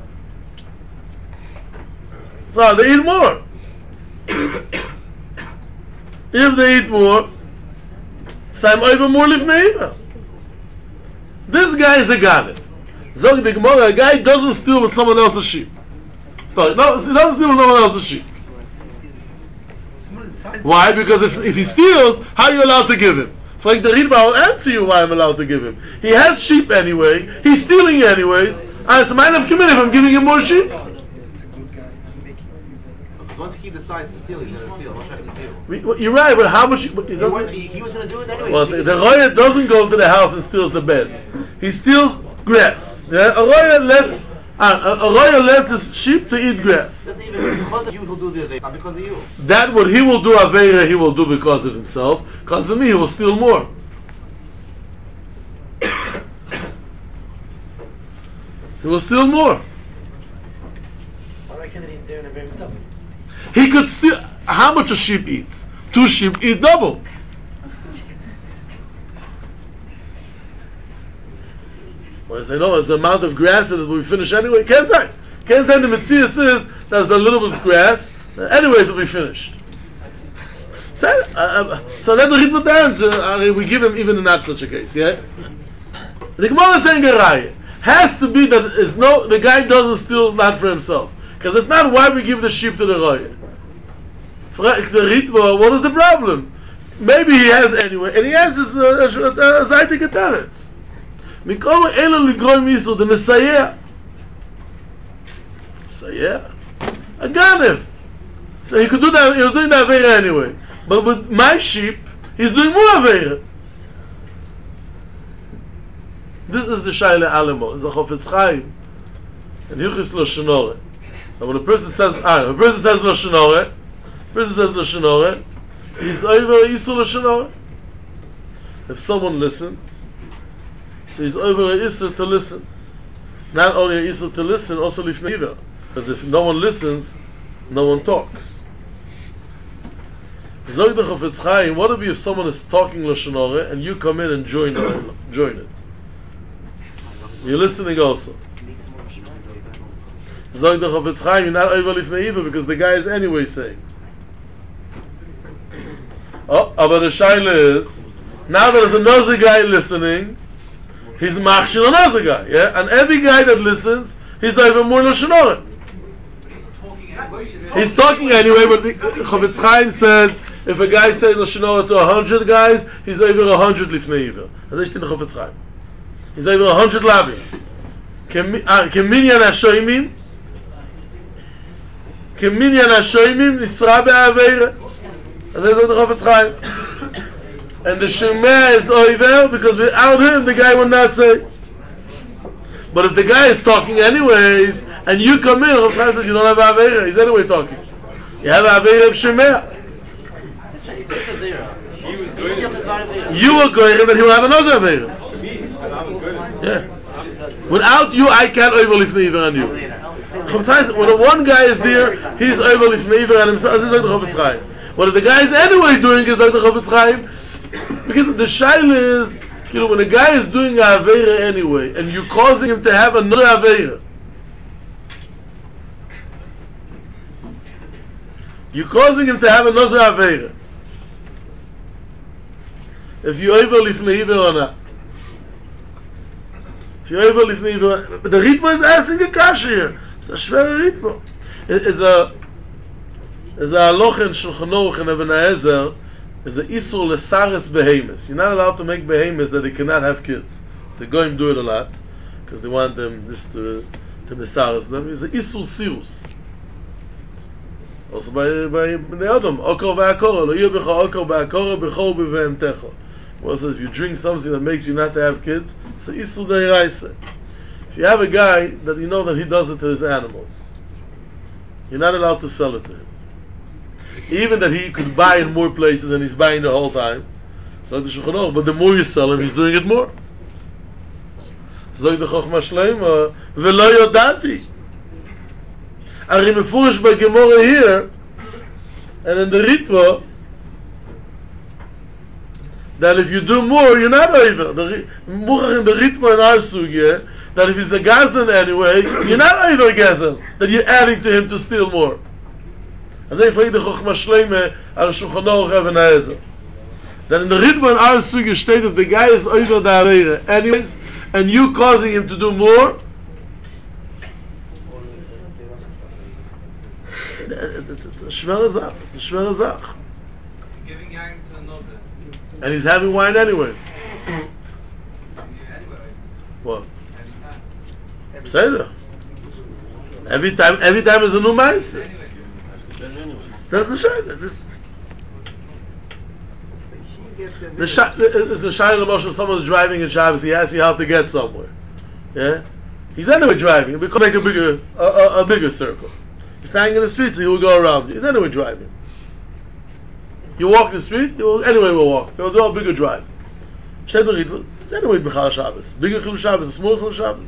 So they eat more. If they eat more, so I'm over more lifnei. This guy is a ganev. Zog the Gemara, a guy doesn't steal with someone else's sheep. Sorry, no, he doesn't steal with someone else's sheep. Why? Because if, if he steals, how are you allowed to give him? For like the Ritva, I'll answer you why I'm allowed to give him. He has sheep anyway, he's stealing anyways, and it's a man of commitment if I'm giving him more sheep. once he decides to steal, he's going to steal. What's trying to steal? We, well, you're right, but how much? He, He, doesn't- wa- he, he was going to do it anyway. well, He- the roya doesn't go into the house and steals the beds. He steals grass. Yeah, a roya lets uh, a, a roya lets his sheep to eat grass. Doesn't even because of you, he'll do the other, not because of you. That what he will do aveira, he will do because of himself. Because of me, he will steal more. He will steal more. I reckon that he's doing it by himself. He could steal. How much a sheep eats? Two sheep eat double. Well, I say no. It's the amount of grass that we finish anyway. Can't say. Can't say the Metzias is there's a little bit of grass. Anyway, it will be finished. So, uh, uh, so let the Ritva dance. Uh, we give him even in not such a case. Yeah. The Gemara is saying a raya. Has to be that is no the guy doesn't steal not for himself. Because if not, why we give the sheep to the raya? The Ritva, what is the problem? Maybe he has anyway, and he has his zayte getaretz. Mikol elo ligroim isu the Messiah. Messiah, a ganev. So he could do that. He was doing the avera anyway. But with my sheep, he's doing more avera. This is the Shaila Alamo. It's a Chofetz Chaim. And Hilchis Lashon Hara. And when a person says, ah, when a person says Lashon Hara, a person says Lashon Hara, he's over Yisur Lashon Hara. If someone listens, so he's over a Yisur to listen. Not only a Yisur to listen, also Lifnei Iver. Because if no one listens, no one talks. Zog the Chofetz Chaim, what would be if someone is talking Lashon Hara and you come in and join it? Join it? You're listening also. Zog the Chofetz Chaim, you're not over Lifnei Iver because the guy is anyway saying. Oh, but the shaila is, now there's another guy listening, he's machshir another guy, yeah? And every guy that listens, he's over more Lashon Hara. He's talking anyway, but the Chofetz Chaim says, if a guy says Lashon Hara to a hundred guys, he's over a hundred Lifnei Iver. That's the Chofetz Chaim. He's over a hundred lavim. Keminyan hashoimim, keminyan hashoimim nisra be'aveira. And there's the Chofetz Chaim. And the Shemeh is over because without him the guy would not say. But if the guy is talking anyways, and you come in, Chofetz Chaim says you don't have aveira. He's anyway talking. You have aveira of Shemeh. You are going, but he will have another aveira. Yeah. Without you, I can't over Lifnei Iver on you. When one guy is there, he's over Lifnei Iver on himself. This is like the Chofetz Chaim. What if the guy is anyway doing is like the Chofetz Chaim? Because the shaila is, you know, when a guy is doing a aveira anyway, and you're causing him to have another aveira, you're causing him to have another aveira. If you over Lifnei Iver or not. If you over Lifnei Iver, but the Ritva is asking a kasha here. It's a shver Ritva. It's a Is a halacha in Shulchan Aruch and Even HaEzer is a isur lesares behemoths. You're not allowed to make behemoths that they cannot have kids. The goyim do it a lot because they want them just to to mesares them. It's a isur sirus. Also by by the Adam okor va'akora lo yeh b'cha okor va'akora b'chol b'vehemtecha. Well, says if you drink something that makes you not to have kids, it's a isur deiraisa. If you have a guy that you know that he does it to his animals, you're not allowed to sell it to him. Even that he could buy in more places and he's buying the whole time. So the Shulchan Aruch, but the more you sell him, he's doing it more. Zog the Chochma Shleima, v'lo yodati. Ari mefurish by Gemara here, and in the Ritva, that if you do more, you're not over. The Muchach in the Ritva in our sugya, that if he's a gazdan anyway, you're not over gazel, that you're adding to him to steal more. As I frage the Chochma Shleime al Shulchan Aruch Even HaEzer. That in the Ritva in our sugya state if the guy is over the Aveira anyways, and you causing him to do more, it's, it's a shver zach. It's a shver zach. Giving yang to another. And he's having wine anyways. Anyway, What? every time. Say that. Every time, every time is a new mice. Anyway. Then anyway. That's the Shaila. This, He gets in the Shaila is the Shaila Moshe. Someone's driving in Shabbos. He asks you how to get somewhere. Yeah, he's anyway driving. We could make a bigger, a, a, a bigger circle. He's standing in the street, so he will go around. He's anyway driving. You walk the street, you will, anyway will walk. He'll do a bigger drive. Shedder it's anyway b'chal Shabbos. Bigger chil Shabbos, smaller chil Shabbos.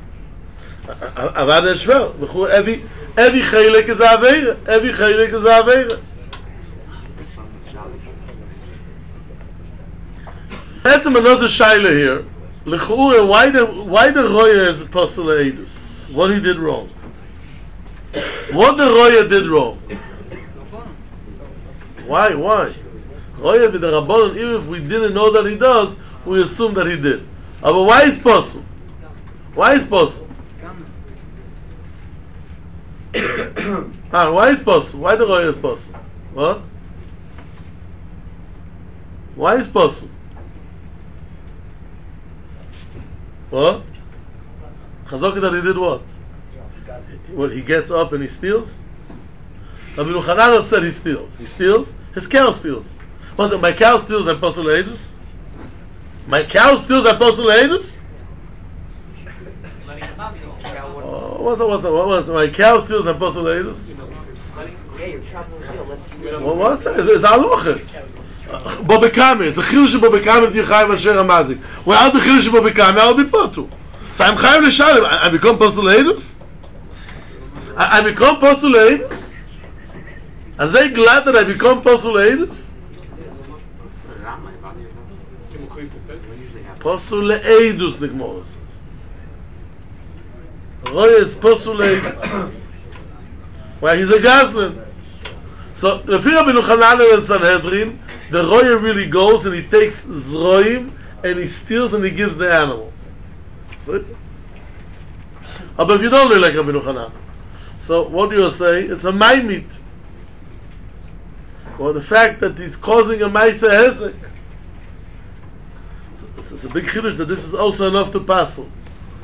Avad es shvel. Every every chelik is aveira. Every chelik is aveira. That's another shaila here. L'chura, why the why the roya is apostle Eidus? What he did wrong? What the roya did wrong? Why? Why? Roya with the Rabbanon, even if we didn't know that he does, we assume that he did. But why is possible? Why is possible? ah, why is possible? Why the Roya is possible? What? Why is possible? What? Chazaka that he did what? What, he gets up and he steals? Rabbi Yochanan said he steals. He steals? His cow steals. What's it? My cow steals Apostle Eidus? My cow steals Apostle Eidus? Oh, what's it? What's it? What's it? My cow steals Apostle Eidus? Yeah, your cow doesn't steal unless you... Well, what's it? It's alochas. Bobekame. It's a chilush bobekame that Yechayev and Shera Mazik. Without the chilush bobekame, I'll be potu. So I'm chayev l'shalem. I become Apostle Eidus? I become Apostle Eidus? Are they glad that I become Apostle Eidus? Apostle Eidus, the Gemara says. Roy is Apostle Eidus. Why, he's a Gazlan. So, the fear of Yochanan and Sanhedrin, the Roy really goes and he takes Zroim and he steals and he gives the animal. See? But if you don't look like Rabbi Yochanan, so what do you say? It's a maimit. Or the fact that he's causing a Maisa Hezek. So it's a big chiddush that this is also enough to pass on.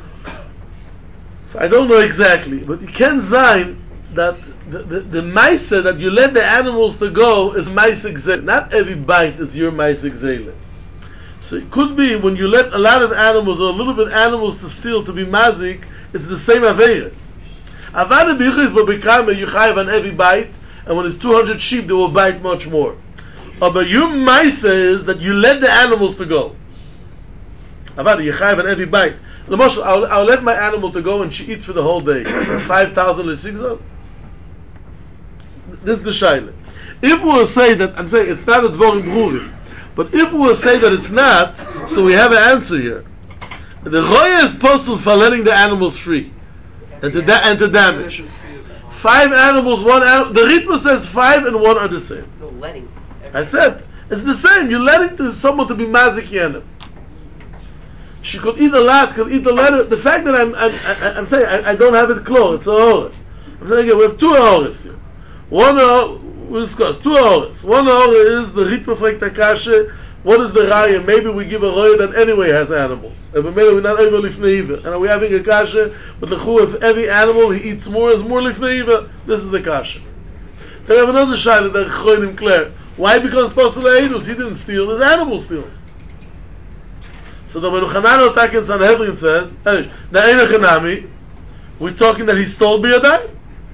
So I don't know exactly, but you can sign that the, the, the Maisa that you let the animals to go is Maisa Gzele. Not every bite is your Maisa Gzele. So it could be when you let a lot of animals or a little bit animals to steal to be mazik, it's the same Aveira. Avada b'yichus b'bekame you chayav on every bite, and when it's two hundred sheep, they will bite much more. Uh, but your Maisa is that you let the animals to go. Avada, you chayav on every bite. L'moshel, I'll, I'll let my animal to go and she eats for the whole day. It's five thousand l'sigzah. This is the shaila. If we will say that, I'm saying it's not a dvorim brurim, but if we will say that it's not, so we have an answer here. The roya is possible for letting the animals free and to, da- and to damage. Five animals, one animal. The Ritma says five and one are the same. No, letting. I said it's the same. You're letting to someone to be mazik yenim. She could eat a lot, could eat a letter. The fact that I'm, I'm, I'm, I'm saying I, I don't have it close. It's a horror. I'm saying again, we have two horrors here. One horror, we discussed two horrors. One horror is the Ritma Frek Takashe. What is the raya? Maybe we give a raya that anyway has animals, and maybe we're not able lifnei iver. And are we having a kasha? But the chu, if every animal he eats more is more lifnei iver. This is the kasha. Then we have another shaila that Chonim clear. Why? Because Apostle Eidus, he didn't steal; his animal steals. So the Menuchanan Otak in Sanhedrin says, "The Einachanami, we're talking that he stole biyadai.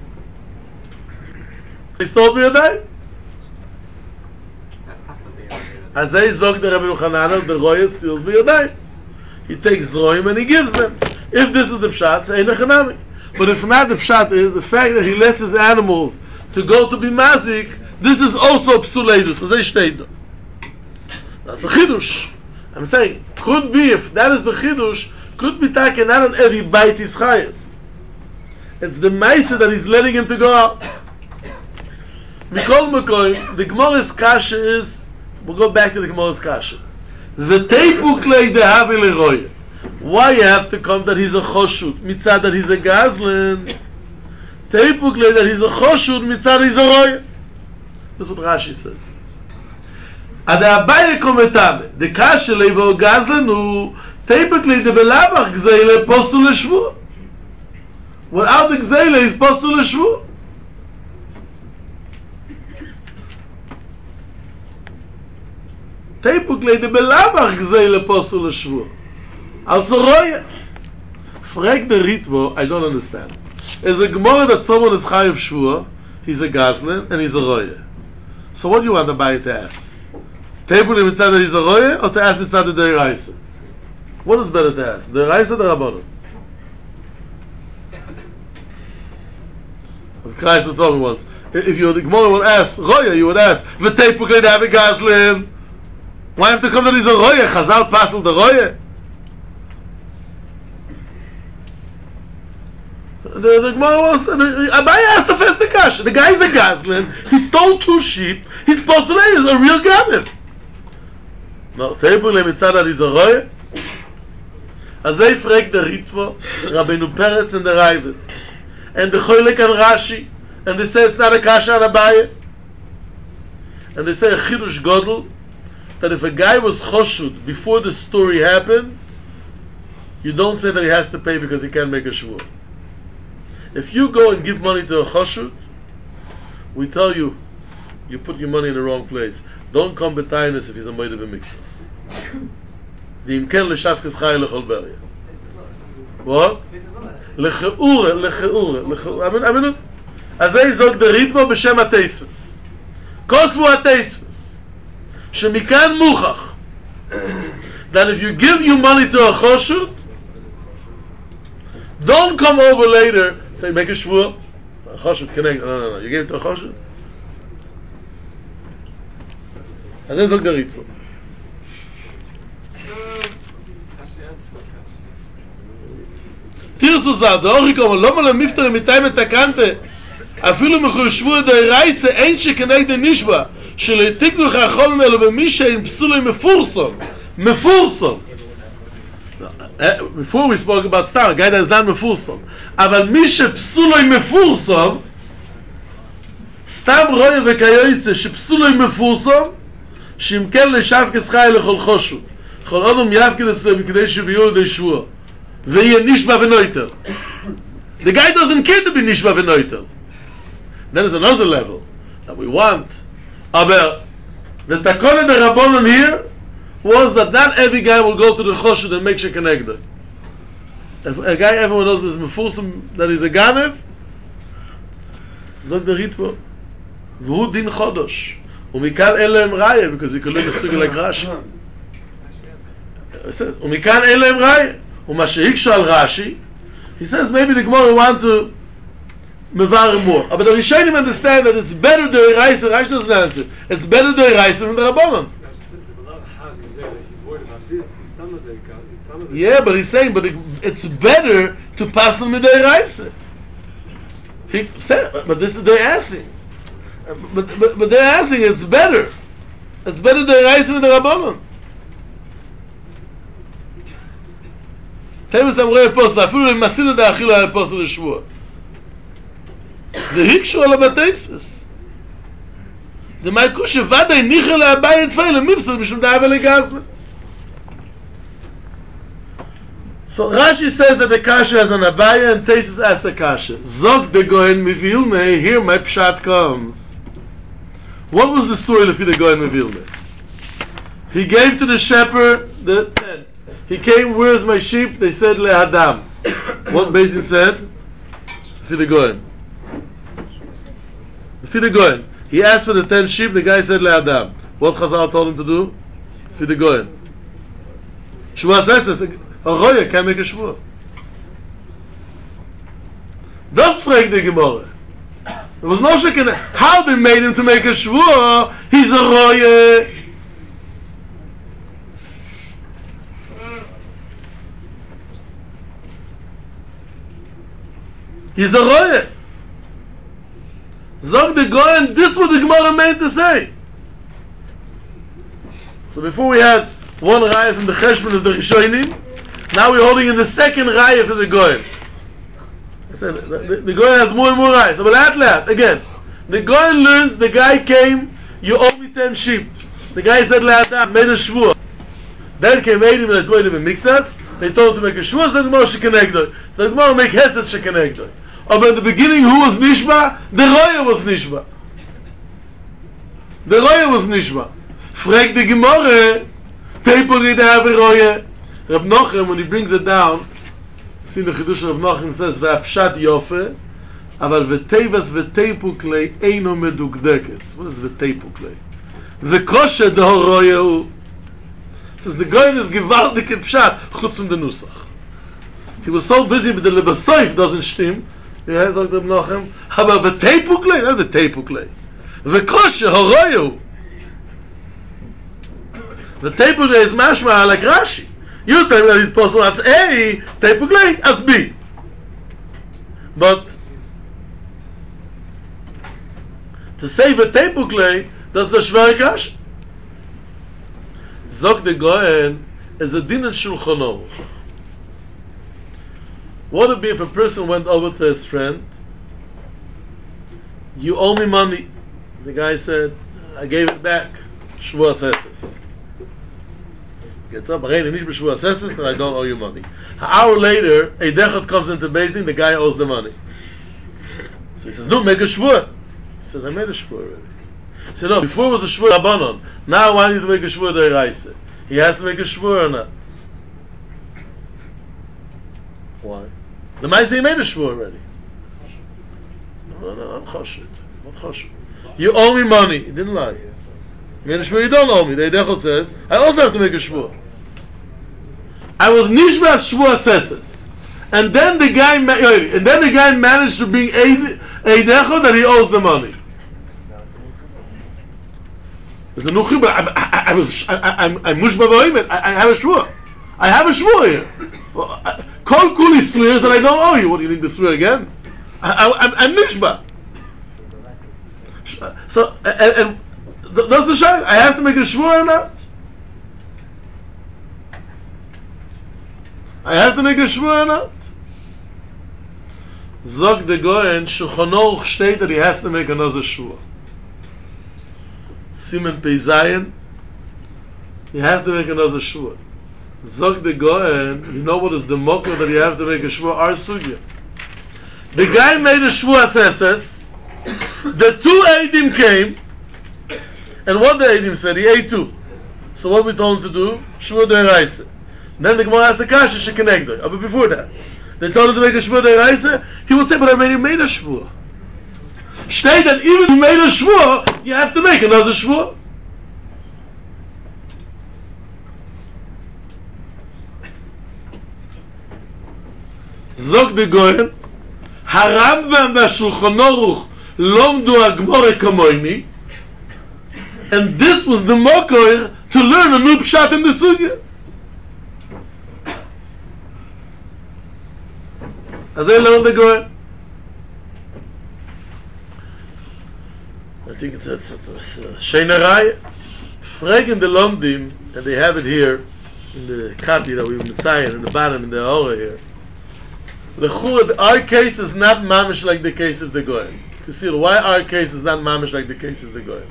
He stole biyadai." Azay zog the Rabbi Yochanan, the roya steals biyadai. He takes zroim and he gives them. If this is the pshat, say nechanami. But if not, the pshat is the fact that he lets his animals to go to be mazik. This is also psuleidus. Azay shteido. That's a chidush. I'm saying could be if that is the chidush, could be taken not on every bite is chayev. It's the ma'aser that he's letting him to go out. Mikol mekoyim, the Gemara's kasha is. We'll go back to the Gemara's kasha. The teipuk lei dehavi leroya. Why you have to come that he's a choshut? Mitzad that he's a gazlan. Teipuk lei that he's a choshut. Mitzad he's a roya. That's what Rashi says. Ad abaye kometame. The kasha lei vo gazlan hu teipuk lei de belavach gzeile postul leshvu. Without the gzeile he's postul leshvu. Teipuk leide belamach gzeile posel shvur. Also roye. Frag the Ritvo, I don't understand. Is a gemara that someone is chayiv shvur, he's a gazlan and he's a roye. So what do you want the buyer to ask? Teipuk le mitzad that he's a roye, or to ask mitzad the deraisa? What is better to ask? The Raisa or the Rabbanon? Christ was talking once. If you the Gemara would ask Roya, you would ask V'teipuk le have a gazlan. Why have to come that he's a Roya? Chazal passel the Roya. The, the Gemara was Abaye asked the first Kasha. The guy's a gazlan. He stole two sheep. He's supposed to is a real gamin. No, Teipuk le mitzad that he's a Roya. As they frag the Ritvo, Rabbeinu Peretz and the Ravid, and the Choylek and Rashi, and they say it's not a Kasha and Abaye, and they say a Chidush Godel, that if a guy was Choshud before the story happened, you don't say that he has to pay because he can't make a Shvur. If you go and give money to a Choshud, we tell you, you put your money in the wrong place. Don't come betainis if he's a Moed B'Miktzos. Dim ken l'shavkes chay l'chol beria. What? L'cheure, l'cheure, l'cheure. Amen, amen. Azay zog the Ritvo b'shem ha-teisves. Kosvu ha-teisves. Shemikan muchach. That if you give your money to a choshut, don't come over later, say, make a shvur. A choshut connect. No, no, no. You gave it to a choshut? Azay zog the Ritvo. תרצו זד, אורי כמו, לא מלא מפטר מתיים את הקנטה, אפילו מחושבו את הרייסה, אין שכנגד הנשבע, שלא יתיקנו לך החולים האלו במי שאין פסולי מפורסום, מפורסום. Before we spoke about star, a guy that is not מפורסום, אבל מי שפסולי מפורסום, סתם רואה וכיועצה, שפסולי מפורסום, שאם כן לשבקס חי לכל חושו, כל אדם יבקד אצלם כדי שביעו לידי שבוע. V'yeh nishba v'noiter. The guy doesn't care to be nishba v'noiter. Then there's another level that we want. Aber the takon the Rabbanon here was that not every guy will go to the choshud and make shekenegda. If a guy everyone knows is mefusam that he's a ganev, zog the Ritvo, v'hu din chodosh, u'mikan en lehem raya, because he could live a sugi like Rashi. It says, u'mikan en lehem raya. Uma sheikshal Rashi, he says maybe the Gemara want to mevar more. But the Rishonim understand that it's better the Reisa. Rashi doesn't answer. It's better the Reisa than the Rabbanon. Yeah, but he's saying, but it, it's better to pass them with the Reisa. He said, but this is they're asking. But but but they're asking. It's better. It's better the Reisa than the Rabbanon. Tevis amrei apostle, afilu im masinu da achilu al apostle l'shvua. V'hikshu al abateisves. The ma'kushe vaday nicha la'abayin tfeil l'mipsel mishum da'ava legazle. So Rashi says that the kasha has an abaya and Teisus asks a kasha. Zog de goen mivilme, here my pshat comes. What was the story of the goen mivilme? He gave to the shepherd the tent. He came, where's my sheep? They said, Le Adam. What Beis Din said? Fide Goyen. Fide Goyen. He asked for the ten sheep, the guy said, Le Adam. What Chazal told him to do? Fide Goyen. Shua says, a Roya can't make a Shua. Das fragt the Gemara. There was no shekin. How they made him to make a Shua? He's a Roya. He's a Roye. Zog the Goyen, this is what the Gemara meant to say. So before we had one Raya from the Cheshbon of the Rishonim, now we're holding in the second Raya for the Goyen. I said, the, the, the Goyen has more and more Raya. So, but at last, again, the Goyen learns, the guy came, you owe me ten sheep. The guy said, Le'atam, made a Shvur. Then came Eidim and Ezmoidim and Miktas. They told him to make a Shvur, so the Gemara shekenegdoi. So the Gemara make Hesed shekenegdoi. But in the beginning, who was Nishba? The Roya was Nishba. The Roya was Nishba. Frag the Gemara, Teipugli de Haveroye. Reb Nochem, when he brings it down, see the Chidush of Reb Nochem says, Ve'apshat yofe, אבל ותיבס ותיפוקלי אינו מדוקדקס. What is ותיפוקלי? וקושה דהורויה הוא. says the Goyen is gewaltig in Pshat, chutz from the Nusach. He was so busy with the Lebasoif doesn't stim. Yeah, sagt Reb Nochem. Aber ותיפוקלי, not ותיפוקלי. וקושה הורויה הוא. ותיפוקלי is mashma like Rashi. You tell me that he's possible, that's A, ותיפוקלי, that's B. But to say v'tepukle, that's the Shvar Kash. Zok the Goyen is a din in Shulchan Aruch. What would be if a person went over to his friend, you owe me money. The guy said, I gave it back. Shvuas Heses. Gets up, I nicht b'Shvuas Heses, then I don't owe you money. An hour later, a dechot comes into Beis Din, the guy owes the money. So he says, no, make a shvur. He says, I made a shvur already. He said, no, before it was a shvur Rabbanon. Now I need to make a shvur Deiraisa. He has to make a shvur or not? Why? The Maisa, he made a shvur already. No, no, no, I'm choshed. Not choshed. You owe me money. He didn't lie. You made a shvur, you don't owe me. The Eidechot says, I also have to make a shvur. I was nishba shvur seses. And then the guy, and then the guy managed to bring a dechot that he owes the money. There's a nuchi, but I, I, I was, I, I'm, I'm mushba v'oimet. I, I have a shvur. I have a shvur here. Kol kuli swears that I don't owe you. What do you need to swear again? I, I, I'm, I'm nishba. So, and, and that's the shayla. I have to make a shvur or not? I have to make a shvur or not? Zog the Goyen, Shulchan Aruch state that he has to make another shvur. Simen Peizayin, you have to make another shvur. Zog the Goyen, you know what is the mokah that you have to make a shvur? Our sugya. The guy made a shvur assesses, the two Eidim came, and what the Eidim said? He ate two. So what we told him to do? Shvur Deiraisa. Then the Gemara asked the Kasha, she connected. But before that, they told him to make a shvur Deiraisa. He would say, but I already made a shvur. State that even if you made a shvur, you have to make another shvur. Zog the Goyen, Harambam v'Shulchan Aruch lomdu ha'Gemara kamoini, and this was the mokor to learn a new pshat in the sugya. As I learned the Goyen. I think it's a Sheinerai. Fragen the Lomdim, and they have it here in the Kati that we've been saying, in the bottom, in the Hora here. The Chud, our case is not mamish like the case of the Goyen. You see why our case is not mamish like the case of the Goyen.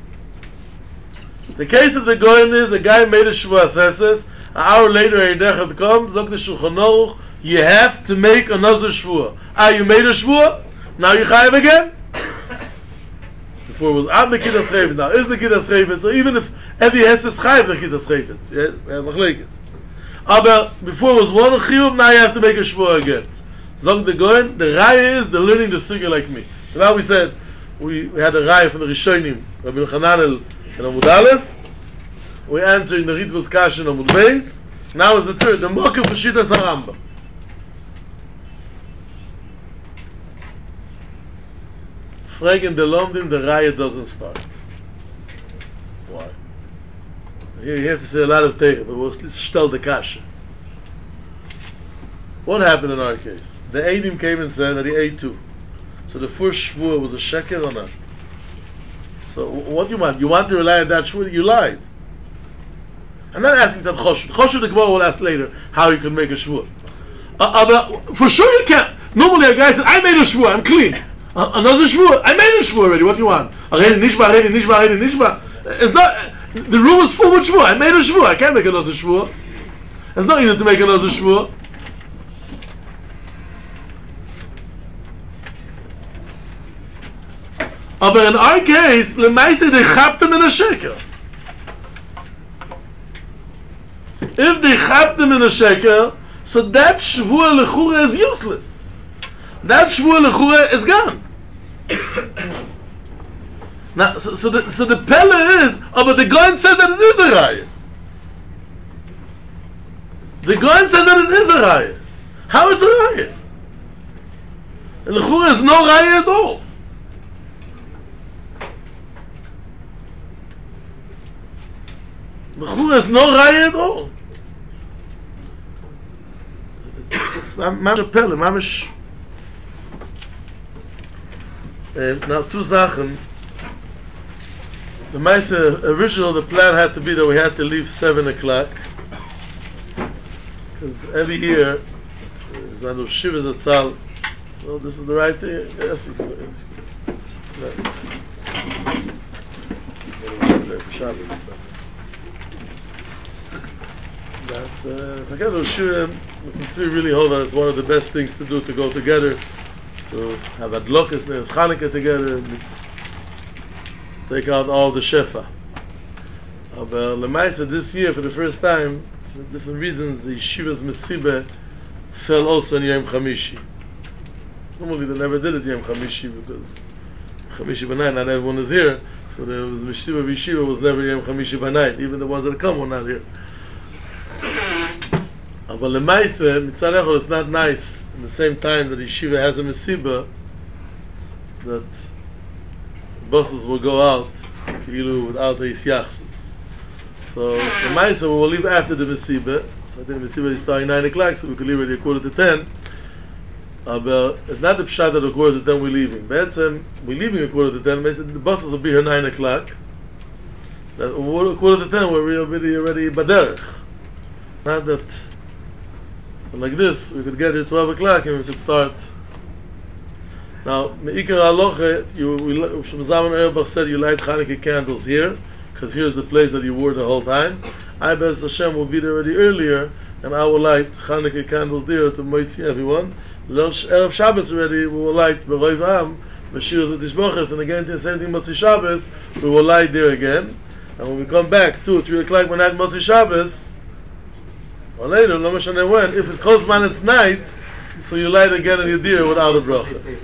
The case of the Goyen is a guy made a shvur assesses, an hour later a Eidechot comes, Zok the Shulchan Aruch, you have to make another shvur. Ah, you made a shvur, now you chayav again? Before it was am the Kiddas Chayvitz, now is the Kiddas Chayvitz, so even if Evi has to chayav the Kiddas Chayvitz, yeah, machlekes. But before it was one chiyuv, now you have to make a shvur again. Zog the Goyen, the raya is the learning the sugya like me. Now we said, we, we had a raya from the Rishonim, Rabbi Elchanan and Amud Aleph. We answered in the Ritvus Kash and Amud Beis. Now is the third, the Mokeh for Shitas HaRambam. Fragen the Lomdim, the raya doesn't start. Why? Here you have to say a lot of Teirah, but we'll stell the Kasha. What happened in our case? The Eidim came and said that he ate two. So the first shvur was a sheker or not? So what do you want? You want to rely on that shvur? You lied. I'm not asking that Choshu. Choshu the Gemara will ask later how you can make a shvur. Uh, but for sure you can't. Normally a guy said, I made a shvur, I'm clean. Uh, another shvur, I made a shvur already, what do you want? Areni nishba, areni nishba, areni nishba. It's not, the room is full with shvur, I made a shvur, I can't make another shvur. There's no need to make another shvur. But in our case, lemaise they chapped him in a sheker. If they chapped him in a shekel, so that shvua lechura is useless. That shvua lechura is gone. Now, so, so the so the pella is, oh, but the Goin says that it is a raya. The Goin says that it is a raya. How it's a raya? And lechura is no raya at all. Lechura is no raya at all. It's mamish pella, mamish. Uh, now, two Sachen. The Maisa, original, the plan had to be that we had to leave seven o'clock. Because every year, is when the Shivas Atzal. So this is the right thing? Yes, you can. That, uh, forget those Shirim, since we really hold that it's one of the best things to do, to go together, to have Adlokas, there's Chanukah together, and take out all the shefa. But Lemaisa this year, for the first time, for different reasons, the Yeshiva's Mesiba fell also on Yom Chamishi. Normally they never did it Yom Chamishi because Chamishi b'night, not everyone is here, so there was Mesiba Yeshiva was never Yom Chamishi b'night. Even the ones that come were not here. But Lemaisa, Mitzad Echol, it's not nice in the same time that Yeshiva has a Mesiba that buses will go out without a Isyachsus. So the Maisa we will leave after the Mesiba. So I think the Mesiba is starting nine o'clock, so we can leave at a quarter to ten. Uh, but it's not the pshat that a quarter to ten we're leaving. But um, we're leaving a quarter to ten. The buses will be here nine o'clock. That a quarter to ten we're already already baderech. Not that like this we could get here twelve o'clock and we could start. Now, Me'ikar Aloche, you, Shemzaman Erbach said you light Chanukah candles here, because here's the place that you wore the whole time. I Bez Hashem will be there already earlier, and I will light Chanukah candles there to moitzi everyone. Erev Shabbos already, we will light B'Roiv Am, Meshiras with Tishboches, and again, the same thing Motzi Shabbos, we will light there again. And when we come back, two, three o'clock, when night Motzi Shabbos, or later, no matter when, if it's close man, it's night, so you light again in your deer without a bracha.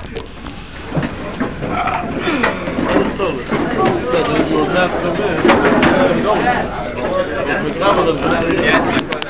I was told it. Because you will not come in. Yes.